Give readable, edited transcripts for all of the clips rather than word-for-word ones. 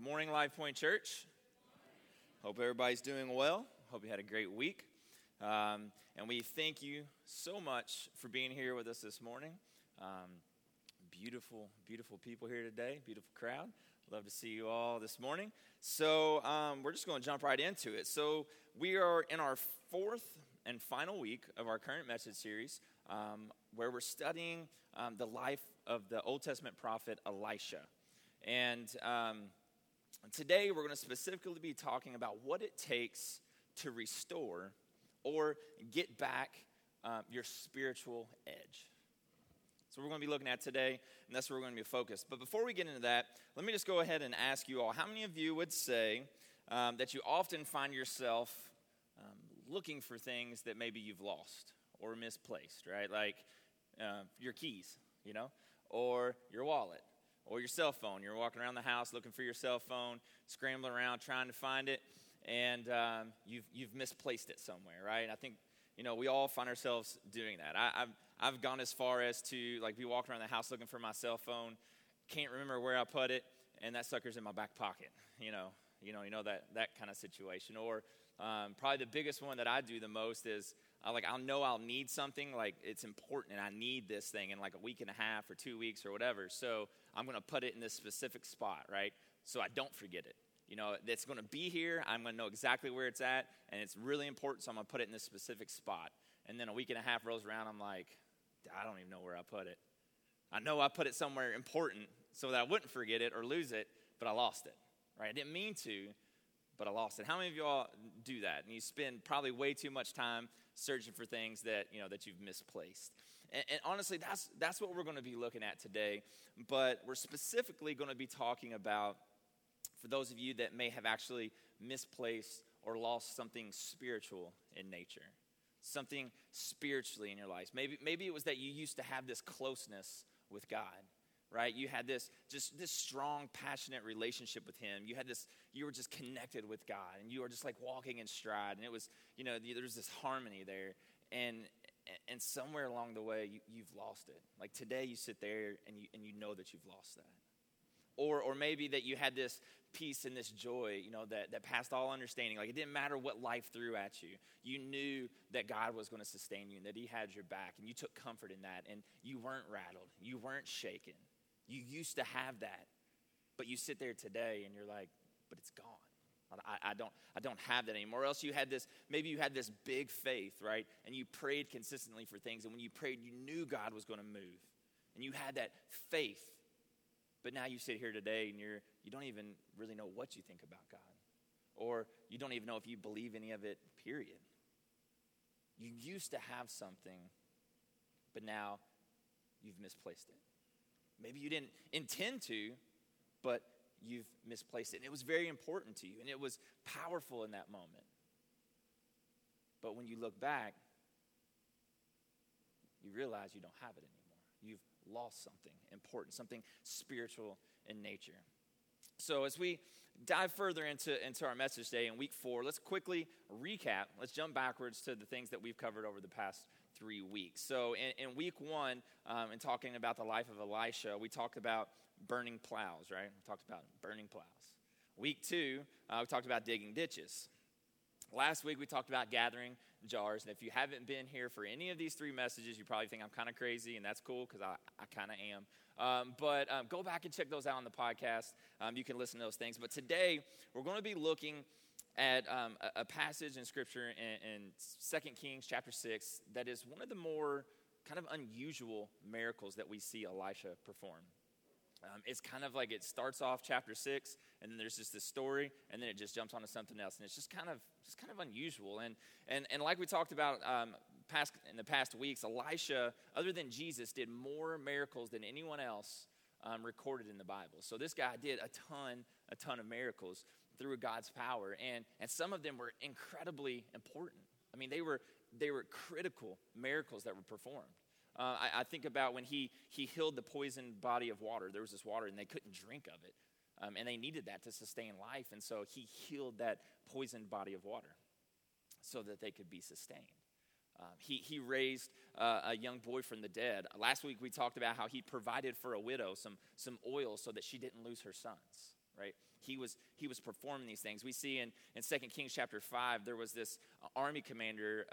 morning, Life Point Church. Hope everybody's doing well. Hope you had a great week. And we thank you so much for being here with us this morning. Beautiful, beautiful people here today. Beautiful crowd. Love to see you all this morning. So we're just going to jump right into it. So we are in our fourth and final week of our current message series, where we're studying the life of the Old Testament prophet Elisha. And today we're going to specifically be talking about what it takes to restore or get back your spiritual edge. So we're going to be looking at today, and that's where we're going to be focused. But before we get into that, let me just go ahead and ask you all, how many of you would say that you often find yourself looking for things that maybe you've lost or misplaced, right? Like your keys, or your wallet. Or your cell phone. You're walking around the house looking for your cell phone, scrambling around trying to find it, and you've misplaced it somewhere, right? I think we all find ourselves doing that. I've gone as far as to be walking around the house looking for my cell phone, can't remember where I put it, and that sucker's in my back pocket. That kind of situation. Or probably the biggest one that I do the most is I'll know I'll need something, it's important and I need this thing in a week and a half or 2 weeks or whatever. So I'm going to put it in this specific spot, right? So I don't forget it. It's going to be here. I'm going to know exactly where it's at, and it's really important, so I'm going to put it in this specific spot. And then a week and a half rolls around, I'm like, I don't even know where I put it. I know I put it somewhere important so that I wouldn't forget it or lose it, but I lost it, right? I didn't mean to, but I lost it. How many of y'all do that? And you spend probably way too much time searching for things that you've misplaced. And honestly, that's what we're going to be looking at today. But we're specifically going to be talking about, for those of you that may have actually misplaced or lost something spiritual in nature, something spiritually in your life. Maybe it was that you used to have this closeness with God. Right? You had this strong, passionate relationship with Him. You were just connected with God, and you were just walking in stride. And it was, there was this harmony there. And somewhere along the way, you've lost it. Today, you sit there and you know that you've lost that. Or maybe that you had this peace and this joy, that passed all understanding. It didn't matter what life threw at you. You knew that God was going to sustain you and that He had your back, and you took comfort in that, and you weren't rattled. You weren't shaken. You used to have that, but you sit there today and you're like, but it's gone. I don't have that anymore. Or else maybe you had this big faith, right? And you prayed consistently for things, and when you prayed, you knew God was going to move, and you had that faith. But now you sit here today and you don't even really know what you think about God, or you don't even know if you believe any of it, period. You used to have something, but now you've misplaced it. Maybe you didn't intend to, but you've misplaced it. And it was very important to you, and it was powerful in that moment. But when you look back, you realize you don't have it anymore. You've lost something important, something spiritual in nature. So as we dive further into our message today in week 4, let's quickly recap. Let's jump backwards to the things that we've covered over the past 3 weeks. So in week 1, in talking about the life of Elisha, we talked about burning plows, right? We talked about burning plows. Week 2, we talked about digging ditches. Last week, we talked about gathering jars. And if you haven't been here for any of these 3 messages, you probably think I'm kind of crazy, and that's cool because I kind of am. But go back and check those out on the podcast. You can listen to those things. But today, we're going to be looking at a passage in Scripture in 2 Kings chapter 6 that is one of the more kind of unusual miracles that we see Elisha perform. It's kind of it starts off chapter 6, and then there's just this story, and then it just jumps onto something else, and it's just kind of unusual. And like we talked about in the past weeks, Elisha, other than Jesus, did more miracles than anyone else recorded in the Bible. So this guy did a ton of miracles through God's power, and some of them were incredibly important. I mean, they were critical miracles that were performed. I think about when he healed the poisoned body of water. There was this water, and they couldn't drink of it, and they needed that to sustain life, and so he healed that poisoned body of water so that they could be sustained. He raised a young boy from the dead. Last week we talked about how he provided for a widow some oil so that she didn't lose her sons. right? He was performing these things. We see in 2 Kings chapter 5, there was this army commander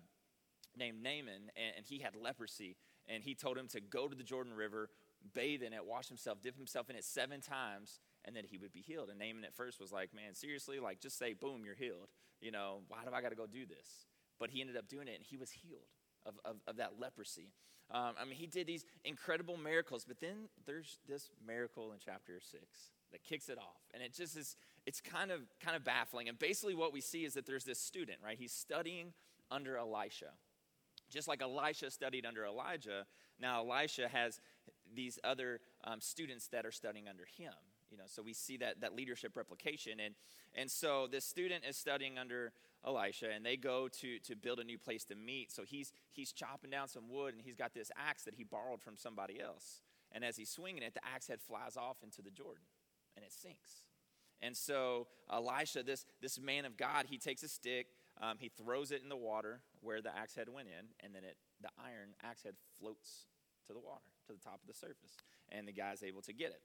named Naaman, and he had leprosy. And he told him to go to the Jordan River, bathe in it, wash himself, dip himself in it 7 times, and then he would be healed. And Naaman at first was like, man, seriously? Like, just say, boom, you're healed. You know, why do I got to go do this? But he ended up doing it, and he was healed of that leprosy. He did these incredible miracles, but then there's this miracle in chapter 6 that kicks it off. And it just is, it's kind of baffling. And basically what we see is that there's this student, right? He's studying under Elisha. Just like Elisha studied under Elijah, now Elisha has these other students that are studying under him. You know, so we see that leadership replication. And so this student is studying under Elisha, and they go to build a new place to meet. So he's chopping down some wood, and he's got this axe that he borrowed from somebody else. And as he's swinging it, the axe head flies off into the Jordan, and it sinks. And so Elisha, this man of God, he takes a stick, he throws it in the water where the axe head went in, and then the iron axe head floats to the water, to the top of the surface, and the guy's able to get it.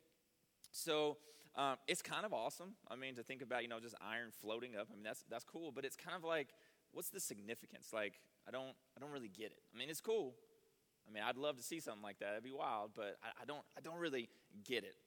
So it's kind of awesome. I mean, to think about, you know, just iron floating up. I mean, that's cool, but it's kind of like, what's the significance? Like, I don't really get it. I mean, it's cool. I mean, I'd love to see something like that. It'd be wild, but I don't really get it.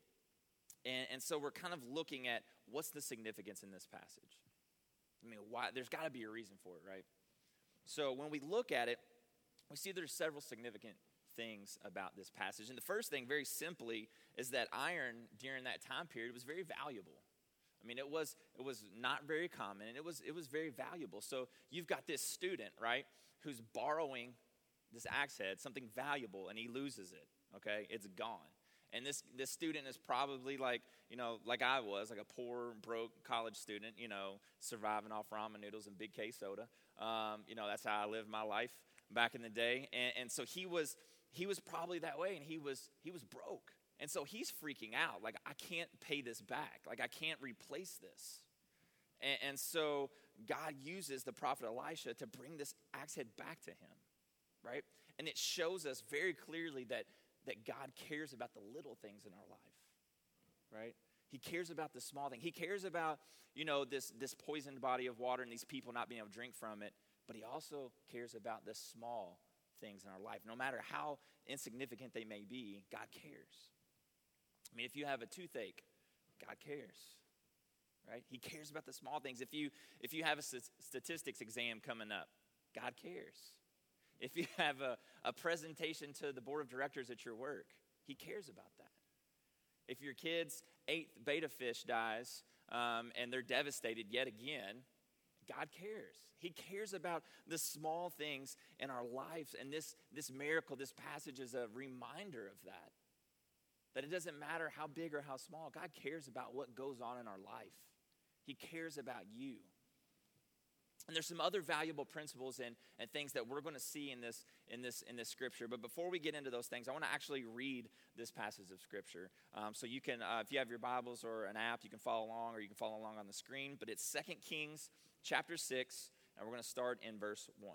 And so we're kind of looking at what's the significance in this passage. I mean, why? There's got to be a reason for it, right? So when we look at it, we see there's several significant things about this passage. And the first thing, very simply, is that iron during that time period was very valuable. I mean, it was not very common, and it was very valuable. So you've got this student, right, who's borrowing this axe head, something valuable, and he loses it, okay? It's gone. And this student is probably like, you know, like I was, like a poor, broke college student, you know, surviving off ramen noodles and Big K soda. You know, that's how I lived my life back in the day. And so he was probably that way, and he was broke. And so he's freaking out. Like, I can't pay this back. Like, I can't replace this. And so God uses the prophet Elisha to bring this axe head back to him, right? And it shows us very clearly that God cares about the little things in our life, right? He cares about the small thing. He cares about, you know, this poisoned body of water and these people not being able to drink from it, but he also cares about the small things in our life. No matter how insignificant they may be, God cares. I mean, if you have a toothache, God cares, right? He cares about the small things. If you have a statistics exam coming up, God cares. If you have a presentation to the board of directors at your work, he cares about that. If your kid's 8th beta fish dies and they're devastated yet again, God cares. He cares about the small things in our lives. And this miracle, this passage is a reminder of that. That it doesn't matter how big or how small, God cares about what goes on in our life. He cares about you. And there's some other valuable principles and things that we're going to see in this scripture. But before we get into those things, I want to actually read this passage of scripture. So you can, if you have your Bibles or an app, you can follow along, or you can follow along on the screen. But it's 2 Kings chapter 6, and we're going to start in verse 1.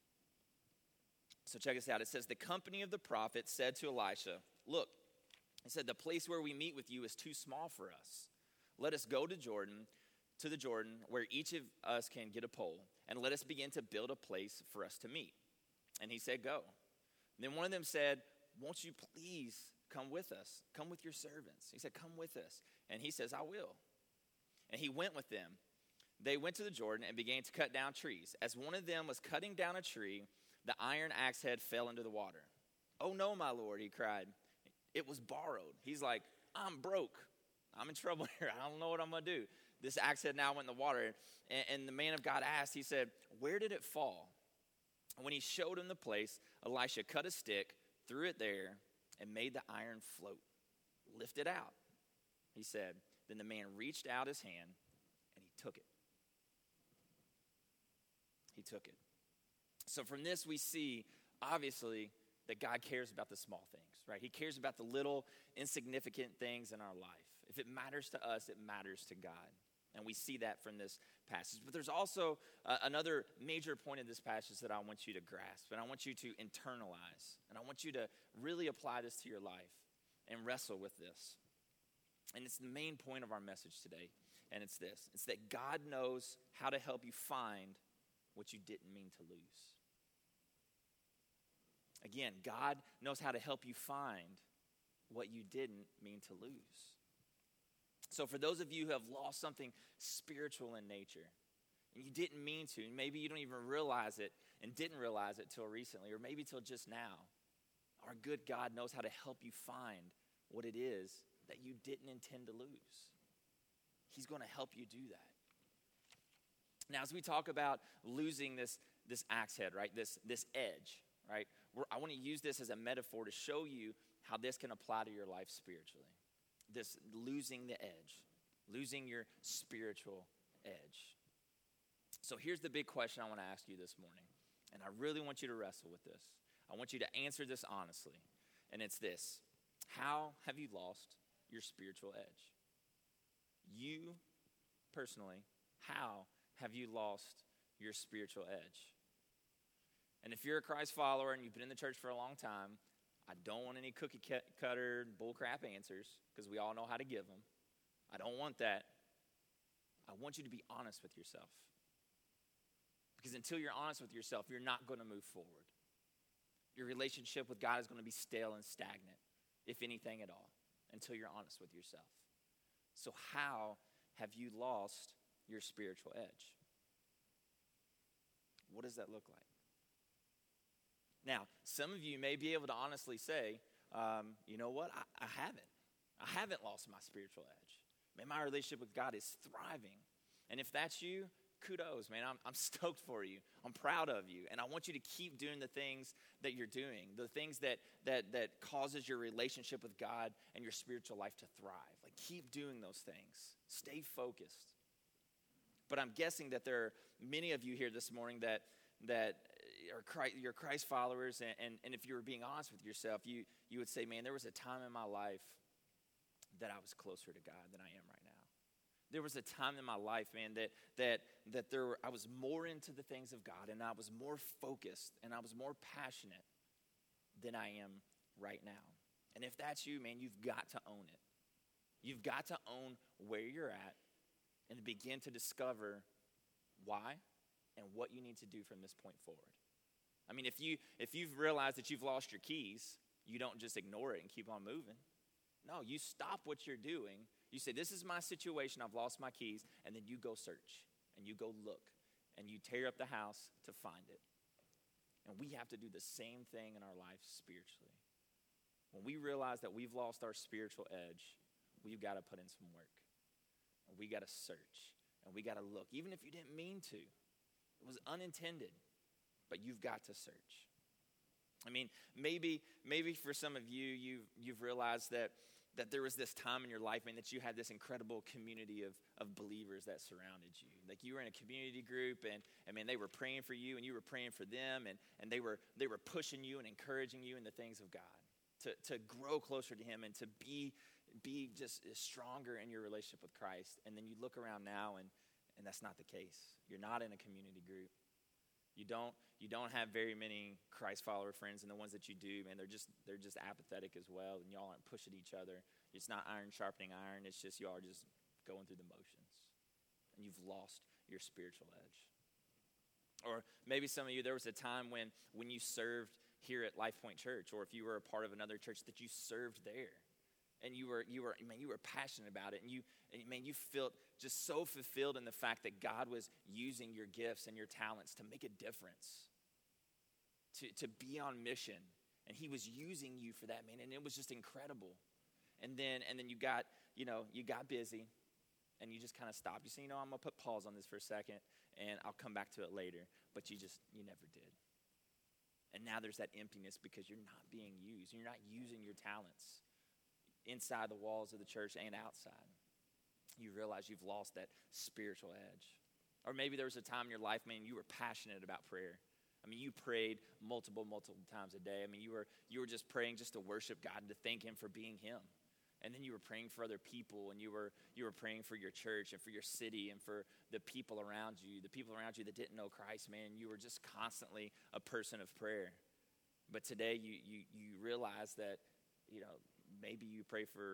So check this out. It says, the company of the prophets said to Elisha, look, he said, the place where we meet with you is too small for us. Let us go to the Jordan, where each of us can get a pole, and let us begin to build a place for us to meet. And he said, go. And then one of them said, won't you please come with us? Come with your servants. He said, come with us. And he says, I will. And he went with them. They went to the Jordan and began to cut down trees. As one of them was cutting down a tree, the iron axe head fell into the water. Oh no, my lord, he cried. It was borrowed. He's like, I'm broke. I'm in trouble here. I don't know what I'm going to do. This axe head now went in the water. And the man of God asked, he said, where did it fall? And when he showed him the place, Elisha cut a stick, threw it there, and made the iron float. Lift it out, he said. Then the man reached out his hand, and he took it. He took it. So from this we see, obviously, that God cares about the small things, right? He cares about the little insignificant things in our life. If it matters to us, it matters to God. And we see that from this passage. But there's also another major point of this passage that I want you to grasp, and I want you to internalize, and I want you to really apply this to your life and wrestle with this. And it's the main point of our message today. And it's this. It's that God knows how to help you find what you didn't mean to lose. Again, God knows how to help you find what you didn't mean to lose. So for those of you who have lost something spiritual in nature, and you didn't mean to, and maybe you don't even realize it and didn't realize it till recently, or maybe till just now, our good God knows how to help you find what it is that you didn't intend to lose. He's going to help you do that. Now, as we talk about losing this axe head, right, this edge, right, I want to use this as a metaphor to show you how this can apply to your life spiritually. This losing the edge, losing your spiritual edge. So here's the big question I want to ask you this morning, and I really want you to wrestle with this. I want you to answer this honestly, and it's this. How have you lost your spiritual edge? You, personally, how have you lost your spiritual edge? And if you're a Christ follower and you've been in the church for a long time, I don't want any cookie cutter bullcrap answers, because we all know how to give them. I don't want that. I want you to be honest with yourself. Because until you're honest with yourself, you're not going to move forward. Your relationship with God is going to be stale and stagnant, if anything at all, until you're honest with yourself. So how have you lost your spiritual edge? What does that look like? Now, some of you may be able to honestly say, you know what, I haven't. I haven't lost my spiritual edge. Man, my relationship with God is thriving. And if that's you, kudos, man. I'm stoked for you. I'm proud of you. And I want you to keep doing the things that you're doing, the things that causes your relationship with God and your spiritual life to thrive. Like, keep doing those things. Stay focused. But I'm guessing that there are many of you here this morning that you're Christ followers, and if you were being honest with yourself, you would say, man, there was a time in my life that I was closer to God than I am right now. There was a time in my life, man, that I was more into the things of God, and I was more focused, and I was more passionate than I am right now. And if that's you, man, you've got to own it. You've got to own where you're at and begin to discover why and what you need to do from this point forward. I mean, if you've realized that you've lost your keys, you don't just ignore it and keep on moving. No, you stop what you're doing. You say, this is my situation, I've lost my keys, and then you go search, and you go look, and you tear up the house to find it. And we have to do the same thing in our life spiritually. When we realize that we've lost our spiritual edge, we've got to put in some work. And we got to search, and we got to look, even if you didn't mean to. It was unintended, but you've got to search. I mean, maybe for some of you, you've realized that there was this time in your life, man, that you had this incredible community of believers that surrounded you. Like, you were in a community group, and man, they were praying for you, and you were praying for them, and they were pushing you and encouraging you in the things of God to grow closer to Him and to be just stronger in your relationship with Christ. And then you look around now, and that's not the case. You're not in a community group. You don't have very many Christ follower friends, and the ones that you do, man, they're just apathetic as well, and y'all aren't pushing each other. It's not iron sharpening iron. It's just y'all are just going through the motions, and you've lost your spiritual edge. Or maybe some of you, there was a time when you served here at Life Point Church, or if you were a part of another church, that you served there. And you were passionate about it, and you felt just so fulfilled in the fact that God was using your gifts and your talents to make a difference, to be on mission, and He was using you for that, man, and it was just incredible. And then you got busy, and you just kind of stopped. You said, I'm gonna put pause on this for a second, and I'll come back to it later. But you never did. And now there's that emptiness because you're not being used. You're not using your talents inside the walls of the church and outside. You realize you've lost that spiritual edge. Or maybe there was a time in your life, man, you were passionate about prayer. I mean, you prayed multiple times a day. I mean, you were just praying just to worship God and to thank Him for being Him. And then you were praying for other people, and you were praying for your church and for your city and for the people around you that didn't know Christ, man. You were just constantly a person of prayer. But today you realize that, maybe you pray for a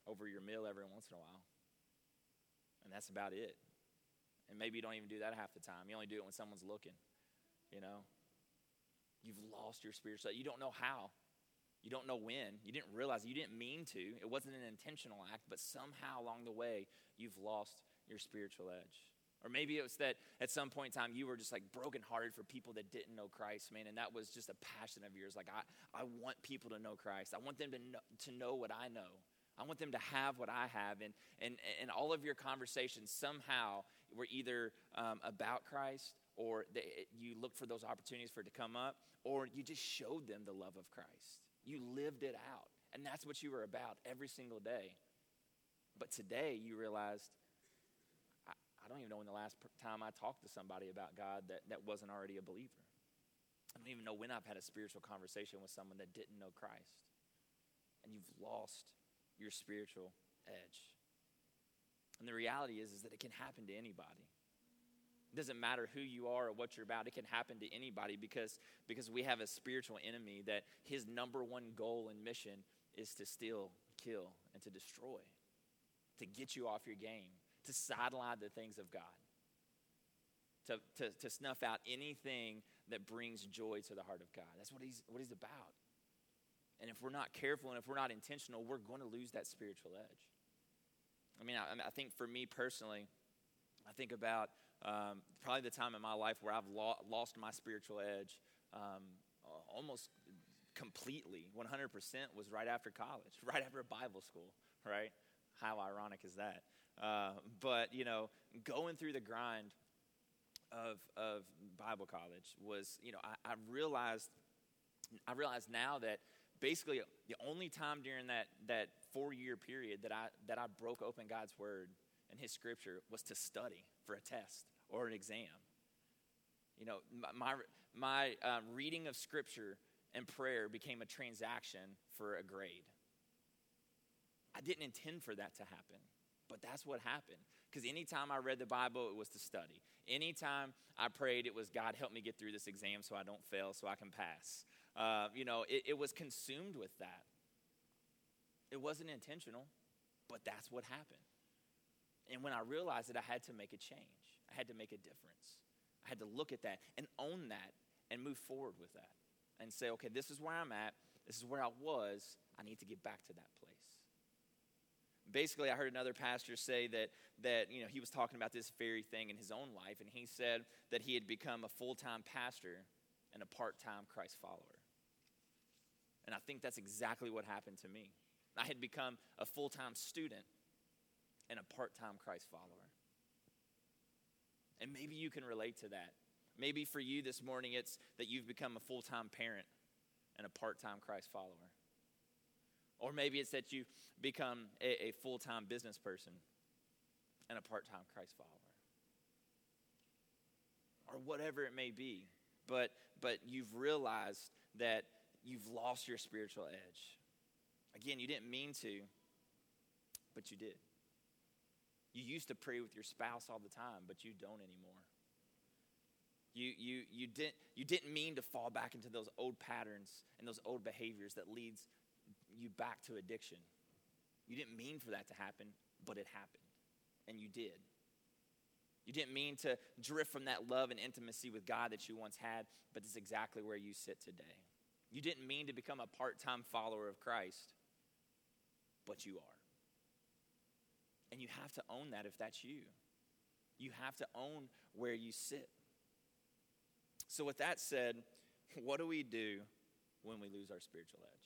over your meal every once in a while. And that's about it. And maybe you don't even do that half the time. You only do it when someone's looking, you know. You've lost your spiritual. You don't know how. You don't know when. You didn't realize it. You didn't mean to. It wasn't an intentional act, but somehow along the way, you've lost your spiritual edge. Or maybe it was that at some point in time, you were just like brokenhearted for people that didn't know Christ, man. And that was just a passion of yours. Like, I want people to know Christ. I want them to know what I know. I want them to have what I have. And all of your conversations somehow were either about Christ, or you looked for those opportunities for it to come up, or you just showed them the love of Christ. You lived it out. And that's what you were about every single day. But today you realized, I don't even know when the last time I talked to somebody about God that wasn't already a believer. I don't even know when I've had a spiritual conversation with someone that didn't know Christ. And you've lost your spiritual edge. And the reality is that it can happen to anybody. It doesn't matter who you are or what you're about. It can happen to anybody because we have a spiritual enemy that his number one goal and mission is to steal, kill, and to destroy, to get you off your game, to sideline the things of God, to snuff out anything that brings joy to the heart of God. That's what he's about. And if we're not careful and if we're not intentional, we're going to lose that spiritual edge. I mean, I think for me personally, I think about probably the time in my life where I've lost my spiritual edge almost completely, 100% was right after college, right after Bible school, right? How ironic is that? But, you know, going through the grind of Bible college was, you know, I realized now that basically the only time during that 4-year period that I broke open God's Word and His Scripture was to study for a test or an exam. You know, my reading of Scripture and prayer became a transaction for a grade. I didn't intend for that to happen, but that's what happened. Because anytime I read the Bible, it was to study. Anytime I prayed, it was, God, help me get through this exam so I don't fail, so I can pass. You know, it was consumed with that. It wasn't intentional, but that's what happened. And when I realized it, I had to make a change. I had to make a difference. I had to look at that and own that and move forward with that and say, okay, this is where I'm at. This is where I was. I need to get back to that place. Basically, I heard another pastor say that you know, he was talking about this very thing in his own life, and he said that he had become a full-time pastor and a part-time Christ follower. And I think that's exactly what happened to me. I had become a full-time student and a part-time Christ follower. And maybe you can relate to that. Maybe for you this morning, it's that you've become a full-time parent and a part-time Christ follower. Or maybe it's that you've become a full-time business person and a part-time Christ follower. Or whatever it may be. But you've realized that you've lost your spiritual edge. Again, you didn't mean to, but you did. You used to pray with your spouse all the time, but you don't anymore. You didn't mean to fall back into those old patterns and those old behaviors that leads you back to addiction. You didn't mean for that to happen, but it happened, and you did. You didn't mean to drift from that love and intimacy with God that you once had, but it's exactly where you sit today. You didn't mean to become a part-time follower of Christ, but you are. And you have to own that if that's you. You have to own where you sit. So with that said, what do we do when we lose our spiritual edge?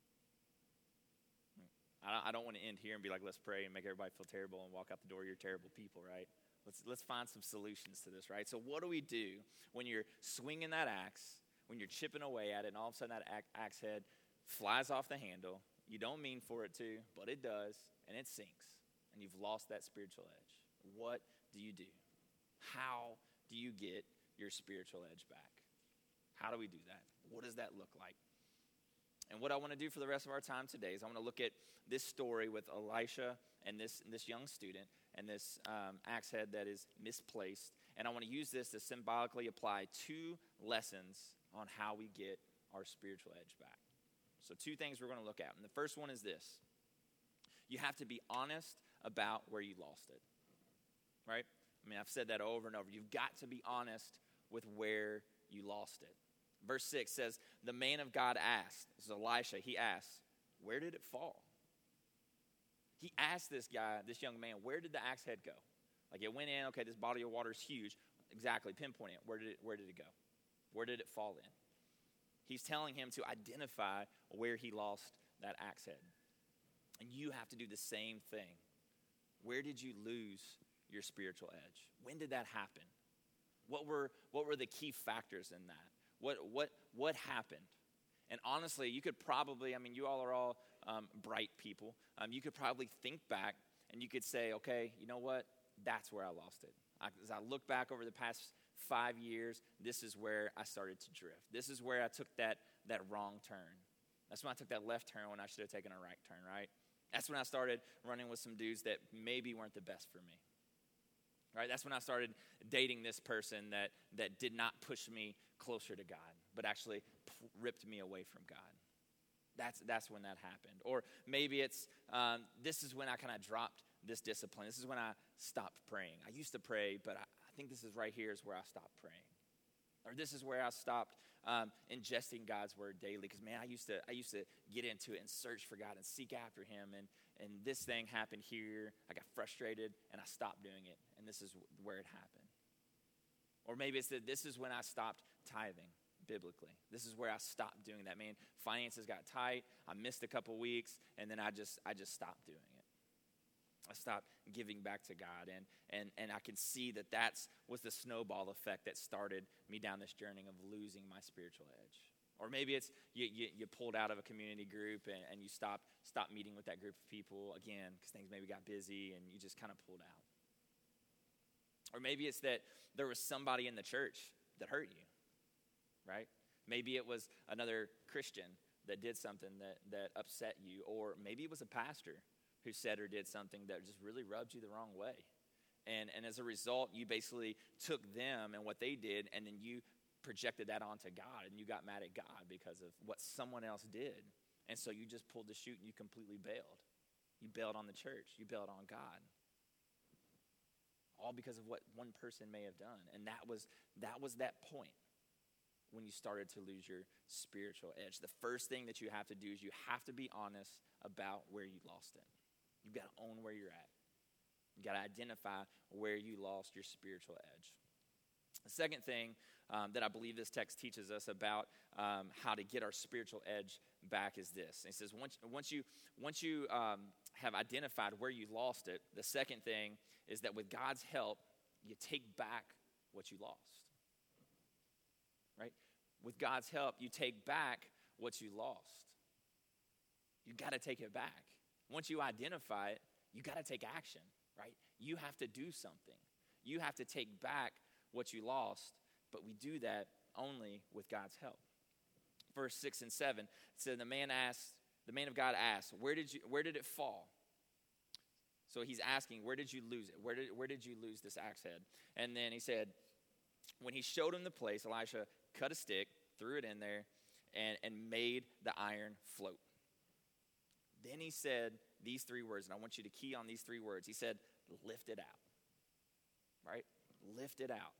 I don't want to end here and be like, let's pray and make everybody feel terrible and walk out the door, you're terrible people, right? Let's find some solutions to this, right? So what do we do when you're swinging that axe, when you're chipping away at it, and all of a sudden that axe head flies off the handle? You don't mean for it to, but it does, and it sinks, and you've lost that spiritual edge. What do you do? How do you get your spiritual edge back? How do we do that? What does that look like? And what I want to do for the rest of our time today is I want to look at this story with Elisha and this young student and this axe head that is misplaced. And I want to use this to symbolically apply 2 lessons on how we get our spiritual edge back. So 2 things we're going to look at. And the first one is this. You have to be honest about where you lost it, right? I mean, I've said that over and over. You've got to be honest with where you lost it. Verse 6 says, the man of God asked, this is Elisha, he asked, where did it fall? He asked this guy, this young man, where did the axe head go? Like it went in, okay, this body of water is huge. Exactly, pinpoint it. Where did it go? Where did it fall in? He's telling him to identify where he lost that axe head. And you have to do the same thing. Where did you lose your spiritual edge? When did that happen? What were the key factors in that? What happened? And honestly, you could probably, I mean, you all are all bright people. You could probably think back and you could say, okay, you know what? That's where I lost it. As I look back over the past 5 years, this is where I started to drift. This is where I took that wrong turn. That's when I took that left turn when I should have taken a right turn, right? That's when I started running with some dudes that maybe weren't the best for me. Right? That's when I started dating this person that did not push me closer to God, but actually ripped me away from God. That's when that happened. Or maybe it's, this is when I kind of dropped this discipline. This is when I stopped praying. I used to pray, but I think this is right here is where I stopped praying. Or this is where I stopped ingesting God's word daily. Because, man, I used to get into it and search for God and seek after him. And this thing happened here. I got frustrated, and I stopped doing it. And this is where it happened. Or maybe it's that this is when I stopped tithing biblically. This is where I stopped doing that. Man, finances got tight. I missed a couple weeks, and then I just stopped doing it. I stopped giving back to God, and I can see that was the snowball effect that started me down this journey of losing my spiritual edge. Or maybe it's you pulled out of a community group and you stopped meeting with that group of people again because things maybe got busy and you just kind of pulled out. Or maybe it's that there was somebody in the church that hurt you, right? Maybe it was another Christian that did something that upset you, or maybe it was a pastor who said or did something that just really rubbed you the wrong way. And as a result, you basically took them and what they did, and then you projected that onto God, and you got mad at God because of what someone else did. And so you just pulled the chute and you completely bailed. You bailed on the church. You bailed on God. All because of what one person may have done. And that was that point when you started to lose your spiritual edge. The first thing that you have to do is you have to be honest about where you lost it. You've got to own where you're at. You've got to identify where you lost your spiritual edge. The second thing that I believe this text teaches us about how to get our spiritual edge back is this. It says once you have identified where you lost it, the second thing is that with God's help, you take back what you lost. Right? With God's help, you take back what you lost. You got to take it back. Once you identify it, you got to take action, right? You have to do something. You have to take back what you lost, but we do that only with God's help. Verse 6 and 7, it said the man of God asked, where did it fall? So he's asking, where did you lose it? Where did you lose this axe head? And then he said, when he showed him the place, Elisha cut a stick, threw it in there, and made the iron float. Then he said these 3 words, and I want you to key on these 3 words. He said, lift it out, right? Lift it out.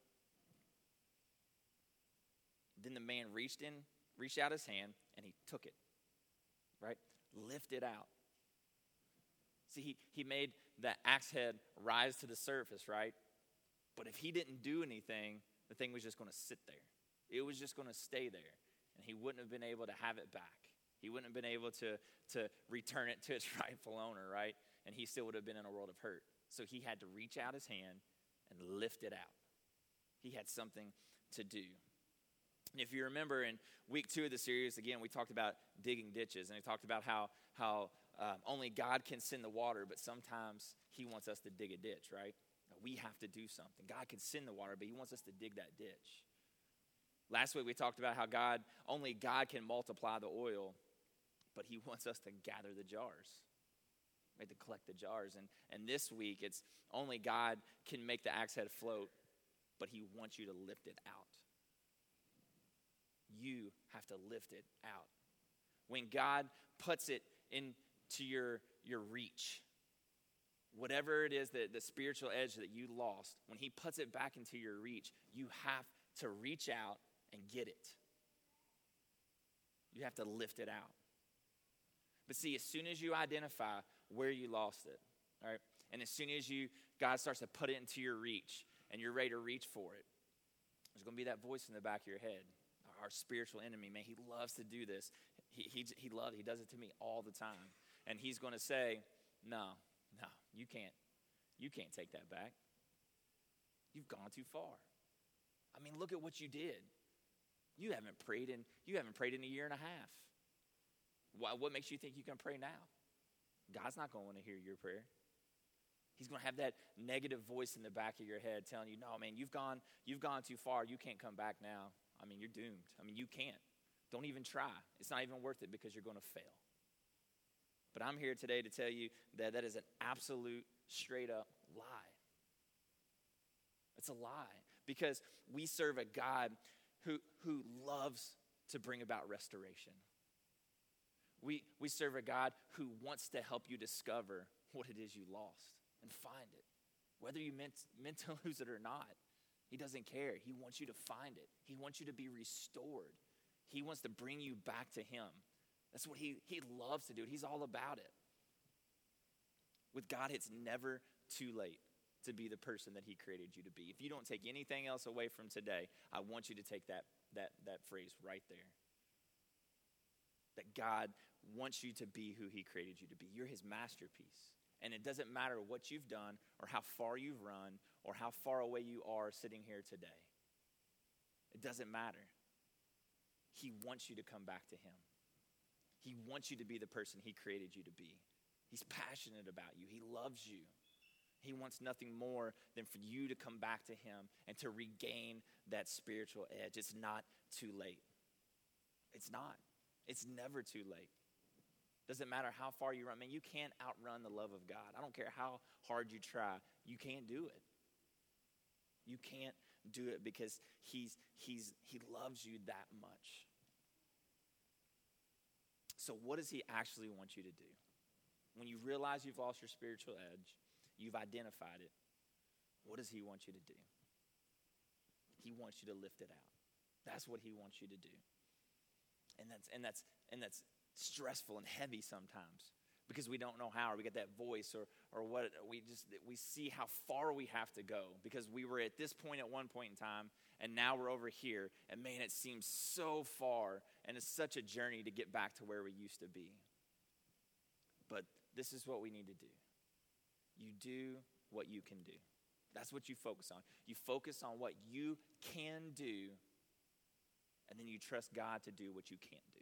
Then the man reached out his hand, and he took it, right? Lift it out. See, he made the axe head rise to the surface, right? But if he didn't do anything, the thing was just going to sit there. It was just going to stay there, and he wouldn't have been able to have it back. He wouldn't have been able to return it to its rightful owner, right? And he still would have been in a world of hurt. So he had to reach out his hand and lift it out. He had something to do. And if you remember in week 2 of the series, again, we talked about digging ditches. And we talked about how only God can send the water, but sometimes he wants us to dig a ditch, right? We have to do something. God can send the water, but he wants us to dig that ditch. Last week we talked about how only God can multiply the oil, but he wants us to gather the jars. We have to collect the jars. And this week, it's only God can make the axe head float, but he wants you to lift it out. You have to lift it out. When God puts it into your reach. Whatever it is, the spiritual edge that you lost, when he puts it back into your reach, you have to reach out and get it. You have to lift it out. But see, as soon as you identify where you lost it, all right, and as soon as God starts to put it into your reach and you're ready to reach for it, there's going to be that voice in the back of your head. Our spiritual enemy, man, he loves to do this. He does it to me all the time. And he's going to say, no, you can't take that back. You've gone too far. I mean, look at what you did. You haven't prayed in a year and a half. What makes you think you can pray now? God's not going to want to hear your prayer. He's going to have that negative voice in the back of your head telling you, no, man, you've gone too far. You can't come back now. I mean, you're doomed. I mean, you can't. Don't even try. It's not even worth it because you're going to fail. But I'm here today to tell you that is an absolute straight up lie. It's a lie because we serve a God who loves to bring about restoration. We serve a God who wants to help you discover what it is you lost and find it. Whether you meant to lose it or not, he doesn't care. He wants you to find it. He wants you to be restored. He wants to bring you back to him. That's what he loves to do. He's all about it. With God, it's never too late to be the person that he created you to be. If you don't take anything else away from today, I want you to take that phrase right there. That God wants you to be who he created you to be. You're his masterpiece. And it doesn't matter what you've done or how far you've run or how far away you are sitting here today. It doesn't matter. He wants you to come back to him. He wants you to be the person he created you to be. He's passionate about you. He loves you. He wants nothing more than for you to come back to him and to regain that spiritual edge. It's not too late. It's not. It's never too late. Doesn't matter how far you run. Man, you can't outrun the love of God. I don't care how hard you try. You can't do it. You can't do it because he loves you that much. So what does he actually want you to do? When you realize you've lost your spiritual edge, you've identified it, what does he want you to do? He wants you to lift it out. That's what he wants you to do. And that's stressful and heavy sometimes because we don't know how, or we get that voice or what, we see how far we have to go because we were at this point at one point in time and now we're over here and man, it seems so far and it's such a journey to get back to where we used to be. But this is what we need to do. You do what you can do. That's what you focus on. You focus on what you can do and then you trust God to do what you can't do.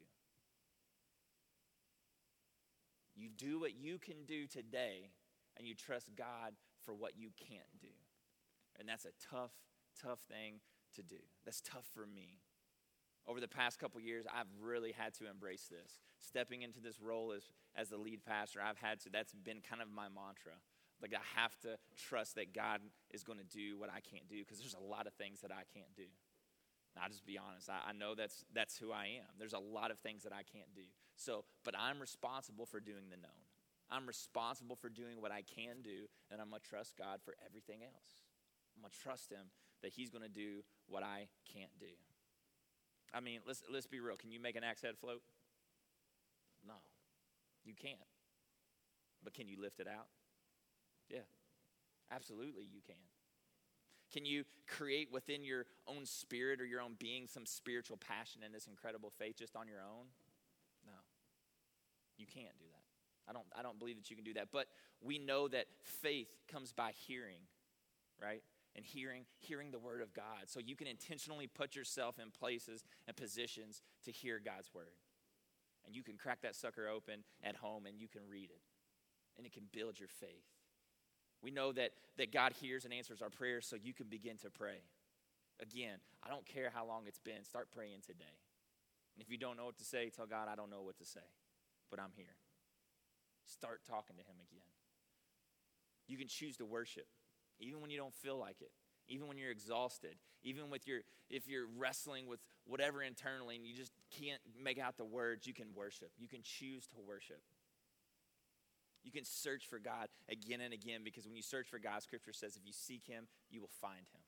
You do what you can do today, and you trust God for what you can't do. And that's a tough thing to do. That's tough for me. Over the past couple years, I've really had to embrace this. Stepping into this role as the lead pastor, that's been kind of my mantra. Like I have to trust that God is going to do what I can't do because there's a lot of things that I can't do. I'll just be honest. I know that's who I am. There's a lot of things that I can't do. But I'm responsible for doing the known. I'm responsible for doing what I can do, and I'm going to trust God for everything else. I'm going to trust him that he's going to do what I can't do. I mean, let's be real. Can you make an axe head float? No, you can't. But can you lift it out? Yeah, absolutely you can. Can you create within your own spirit or your own being some spiritual passion in this incredible faith just on your own? No, you can't do that. I don't believe that you can do that. But we know that faith comes by hearing, right? And hearing the word of God. So you can intentionally put yourself in places and positions to hear God's word. And you can crack that sucker open at home and you can read it. And it can build your faith. We know that God hears and answers our prayers so you can begin to pray. Again, I don't care how long it's been. Start praying today. And if you don't know what to say, tell God, I don't know what to say, but I'm here. Start talking to him again. You can choose to worship, even when you don't feel like it, even when you're exhausted, even if you're wrestling with whatever internally and you just can't make out the words, you can worship. You can choose to worship. You can search for God again and again, because when you search for God, Scripture says if you seek him, you will find him.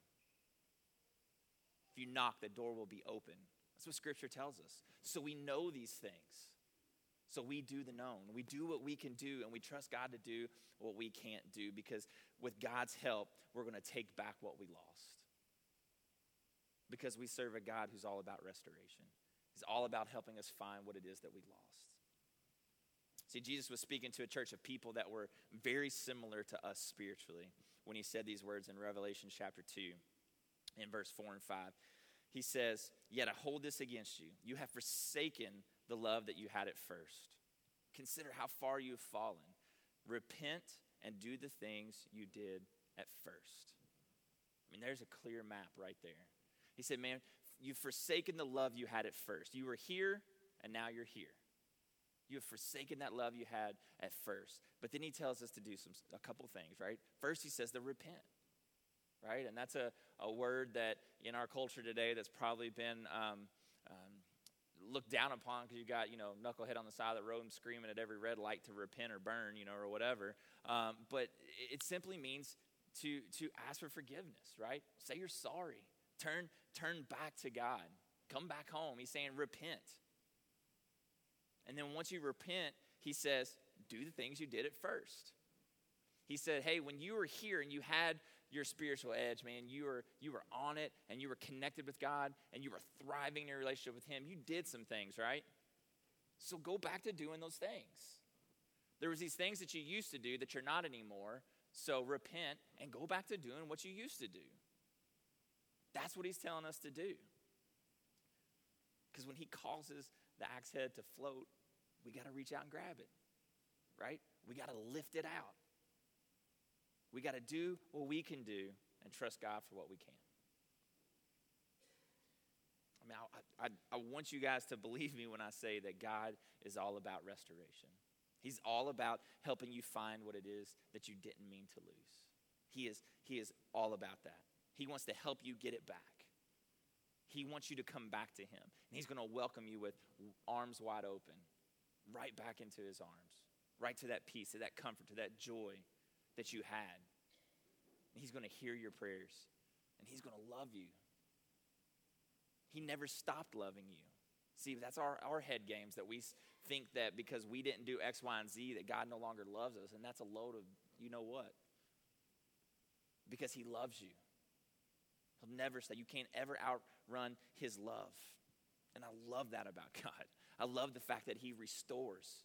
If you knock, the door will be open. That's what Scripture tells us. So we know these things. So we do the known. We do what we can do, and we trust God to do what we can't do, because with God's help, we're going to take back what we lost. Because we serve a God who's all about restoration. He's all about helping us find what it is that we lost. See, Jesus was speaking to a church of people that were very similar to us spiritually when he said these words in Revelation chapter 2, in verse 4 and 5. He says, "Yet I hold this against you. You have forsaken the love that you had at first. Consider how far you have fallen. Repent and do the things you did at first." I mean, there's a clear map right there. He said, man, you've forsaken the love you had at first. You were here, and now you're here. You have forsaken that love you had at first. But then he tells us to do a couple things, right? First, he says to repent, right? And that's a word that in our culture today that's probably been looked down upon, because you got, knucklehead on the side of the road and screaming at every red light to repent or burn, or whatever. But it simply means to ask for forgiveness, right? Say you're sorry. Turn back to God. Come back home. He's saying repent. And then once you repent, he says, do the things you did at first. He said, hey, when you were here and you had your spiritual edge, man, you were on it, and you were connected with God, and you were thriving in your relationship with him. You did some things, right? So go back to doing those things. There was these things that you used to do that you're not anymore. So repent and go back to doing what you used to do. That's what he's telling us to do. Because when he causes the axe head to float, we got to reach out and grab it, right? We got to lift it out. We got to do what we can do and trust God for what we can. I mean, I want you guys to believe me when I say that God is all about restoration. He's all about helping you find what it is that you didn't mean to lose. He is all about that. He wants to help you get it back. He wants you to come back to him. And he's going to welcome you with arms wide open, right back into his arms, right to that peace, to that comfort, to that joy that you had. And he's going to hear your prayers, and he's going to love you. He never stopped loving you. See, that's our head games, that we think that because we didn't do X, Y, and Z that God no longer loves us, and that's a load of you-know-what. Because he loves you. He'll never say, you can't ever outrun his love. And I love that about God. I love the fact that he restores.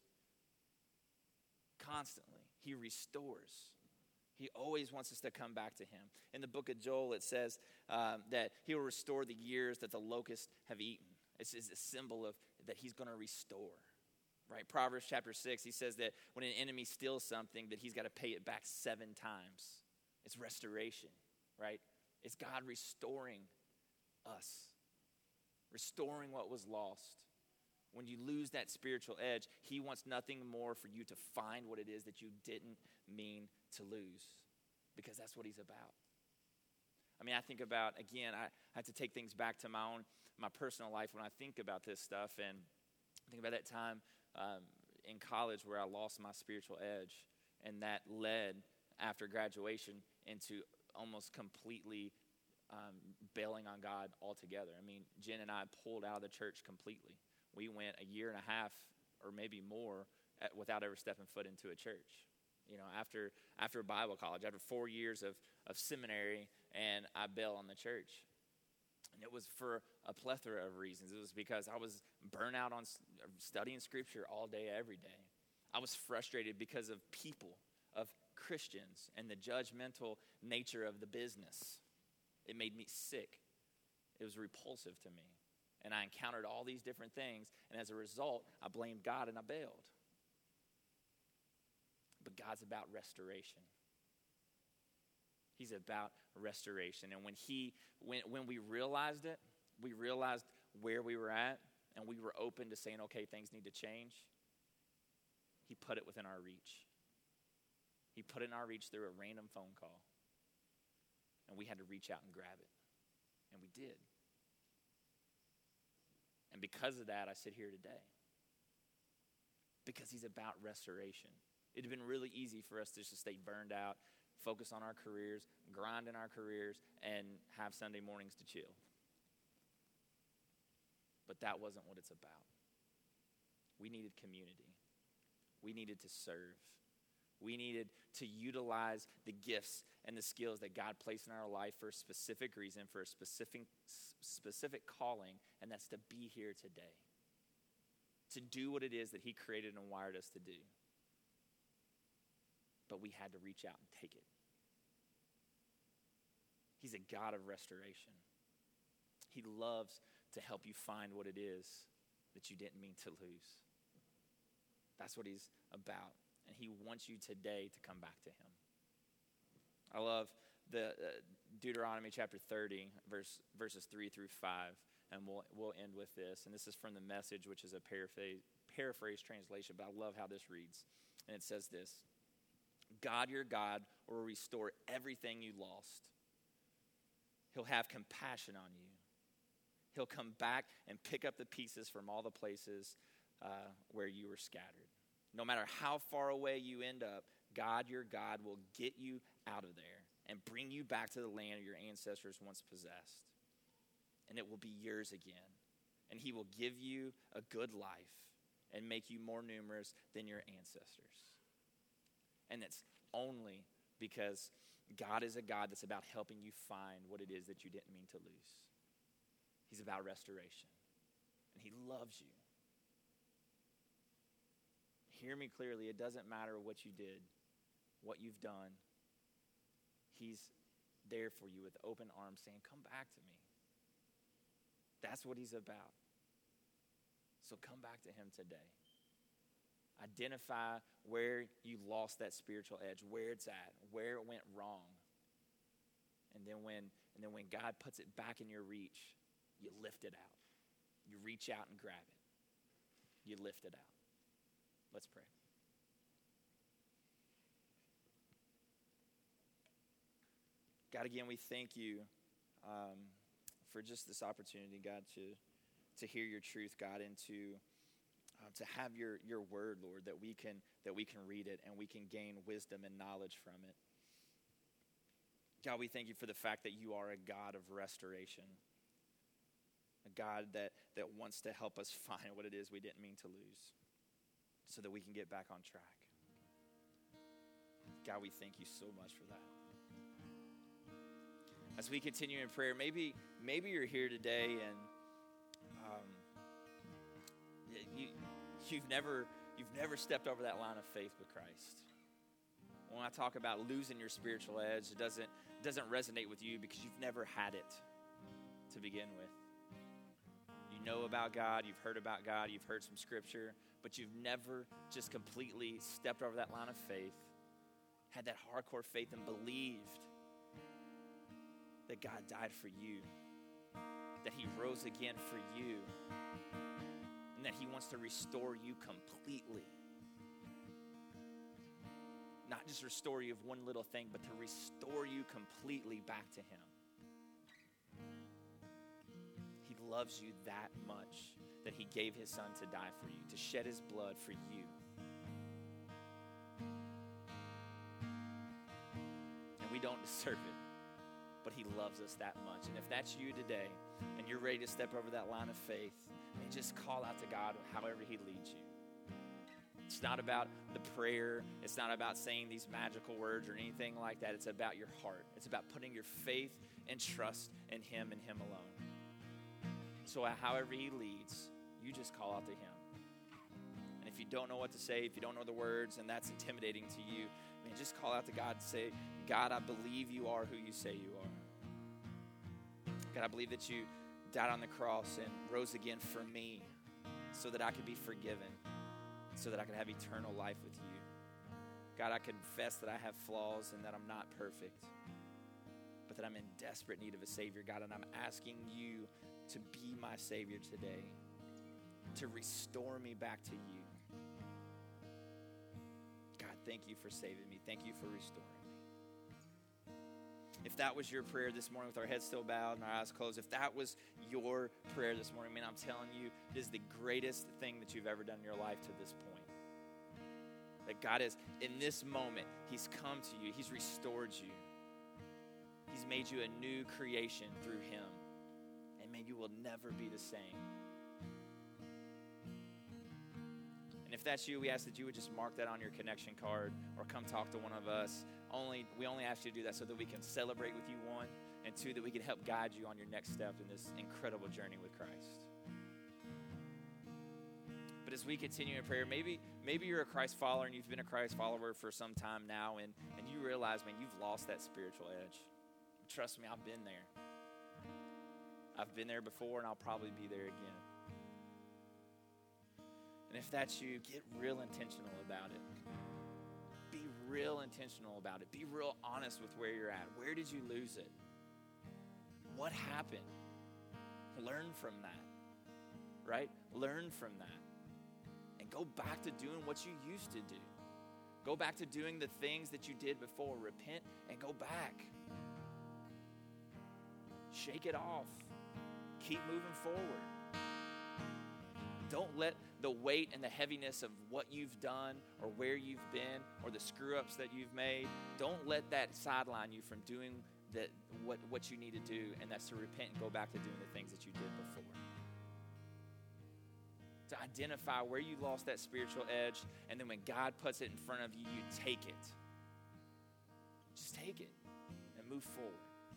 Constantly, he restores. He always wants us to come back to him. In the book of Joel, it says that he will restore the years that the locusts have eaten. It's a symbol of that he's going to restore. Right? Proverbs chapter 6, he says that when an enemy steals something, that he's got to pay it back 7 times. It's restoration, right? It's God restoring us, restoring what was lost. When you lose that spiritual edge, he wants nothing more for you to find what it is that you didn't mean to lose, because that's what he's about. I mean, I think about, again, I have to take things back to my personal life when I think about this stuff, and I think about that time in college where I lost my spiritual edge, and that led, after graduation, into almost completely bailing on God altogether. I mean, Jen and I pulled out of the church completely. We went a year and a half or maybe more without ever stepping foot into a church. After Bible college, after 4 years of seminary, and I bailed on the church. And it was for a plethora of reasons. It was because I was burnt out on studying Scripture all day, every day. I was frustrated because of people, of Christians, and the judgmental nature of the business. It made me sick. It was repulsive to me. And I encountered all these different things, and as a result, I blamed God and I bailed. But God's about restoration. He's about restoration. And when we realized it, we realized where we were at, and we were open to saying, okay, things need to change. He put it within our reach. He put it in our reach through a random phone call. And we had to reach out and grab it. And we did. And because of that, I sit here today. Because he's about restoration. It'd have been really easy for us to just stay burned out, focus on our careers, grind in our careers, and have Sunday mornings to chill. But that wasn't what it's about. We needed community. We needed to serve. We needed to utilize the gifts and the skills that God placed in our life for a specific reason, for a specific calling, and that's to be here today. To do what it is that he created and wired us to do. But we had to reach out and take it. He's a God of restoration. He loves to help you find what it is that you didn't mean to lose. That's what he's about. And he wants you today to come back to him. I love the Deuteronomy chapter 30, verses 3 through 5. And we'll end with this. And this is from the Message, which is a paraphrase translation, but I love how this reads. And it says this: God, your God, will restore everything you lost. He'll have compassion on you. He'll come back and pick up the pieces from all the places where you were scattered. No matter how far away you end up, God, your God, will get you out of there and bring you back to the land your ancestors once possessed. And it will be yours again. And he will give you a good life and make you more numerous than your ancestors. And it's only because God is a God that's about helping you find what it is that you didn't mean to lose. He's about restoration. And he loves you. Hear me clearly. It doesn't matter what you did, what you've done. He's there for you with open arms saying, come back to me. That's what he's about. So come back to him today. Identify where you lost that spiritual edge, where it's at, where it went wrong. And then when God puts it back in your reach, you lift it out. You reach out and grab it. You lift it out. Let's pray. God, again, we thank you for just this opportunity, God, to hear your truth, God, and to have your word, Lord, that we can read it and we can gain wisdom and knowledge from it. God, we thank you for the fact that you are a God of restoration, a God that wants to help us find what it is we didn't mean to lose so that we can get back on track. God, we thank you so much for that. As we continue in prayer, maybe you're here today and you've never stepped over that line of faith with Christ. When I talk about losing your spiritual edge, it doesn't resonate with you because you've never had it to begin with. You know about God, you've heard about God, you've heard some scripture, but you've never just completely stepped over that line of faith, had that hardcore faith and believed that God died for you, that he rose again for you, and that he wants to restore you completely. Not just restore you of one little thing, but to restore you completely back to him. He loves you that much that he gave his son to die for you, to shed his blood for you. And we don't deserve it, but he loves us that much. And if that's you today, and you're ready to step over that line of faith, and just call out to God however he leads you. It's not about the prayer. It's not about saying these magical words or anything like that. It's about your heart. It's about putting your faith and trust in him and him alone. So however he leads, you just call out to him. And if you don't know what to say, if you don't know the words, and that's intimidating to you, just call out to God and say, God, I believe you are who you say you are. God, I believe that you died on the cross and rose again for me so that I could be forgiven, so that I could have eternal life with you. God, I confess that I have flaws and that I'm not perfect, but that I'm in desperate need of a Savior, God, and I'm asking you to be my Savior today, to restore me back to you. God, thank you for saving me. Thank you for restoring me. If that was your prayer this morning with our heads still bowed and our eyes closed, if that was your prayer this morning, man, I'm telling you, it is the greatest thing that you've ever done in your life to this point. That God is, in this moment, he's come to you. He's restored you. He's made you a new creation through him. And man, you will never be the same. And if that's you, we ask that you would just mark that on your connection card or come talk to one of us. We only ask you to do that so that we can celebrate with you, one, and two, that we can help guide you on your next step in this incredible journey with Christ. But as we continue in prayer, maybe you're a Christ follower and you've been a Christ follower for some time now, and you realize, man, you've lost that spiritual edge. Trust me, I've been there. I've been there before, and I'll probably be there again. And if that's you, get real intentional about it. Be real intentional about it. Be real honest with where you're at. Where did you lose it? What happened? Learn from that, right? Learn from that. And go back to doing what you used to do. Go back to doing the things that you did before. Repent and go back. Shake it off. Keep moving forward. Don't let the weight and the heaviness of what you've done or where you've been or the screw-ups that you've made, don't let that sideline you from doing what you need to do, and that's to repent and go back to doing the things that you did before. To identify where you lost that spiritual edge, and then when God puts it in front of you, you take it. Just take it and move forward.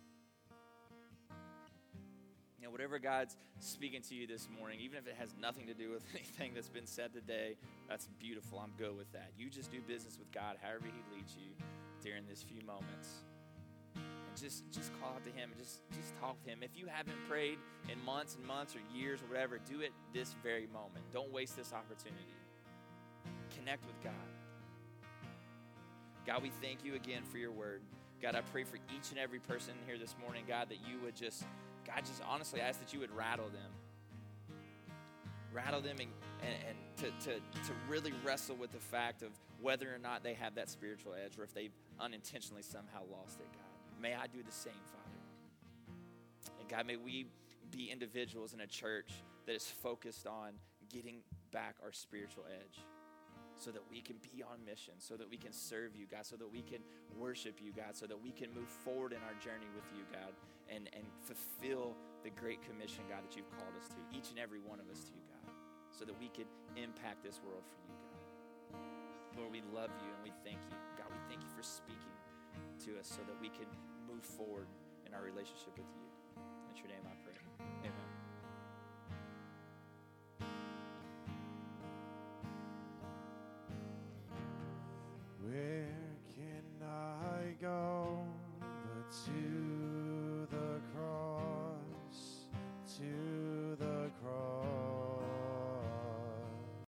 You know, whatever God's speaking to you this morning, even if it has nothing to do with anything that's been said today, that's beautiful. I'm good with that. You just do business with God however he leads you during these few moments. And just call out to him and just talk to him. If you haven't prayed in months and months or years or whatever, do it this very moment. Don't waste this opportunity. Connect with God. God, we thank you again for your word. God, I pray for each and every person here this morning, God, that you would just honestly ask that you would rattle them. Rattle them and to really wrestle with the fact of whether or not they have that spiritual edge or if they've unintentionally somehow lost it, God. May I do the same, Father. And God, may we be individuals in a church that is focused on getting back our spiritual edge so that we can be on mission, so that we can serve you, God, so that we can worship you, God, so that we can move forward in our journey with you, God, and fulfill the great commission, God, that you've called us to, each and every one of us to, God, so that we can impact this world for you, God. Lord, we love you and we thank you. God, we thank you for speaking to us so that we can move forward in our relationship with you. In your name,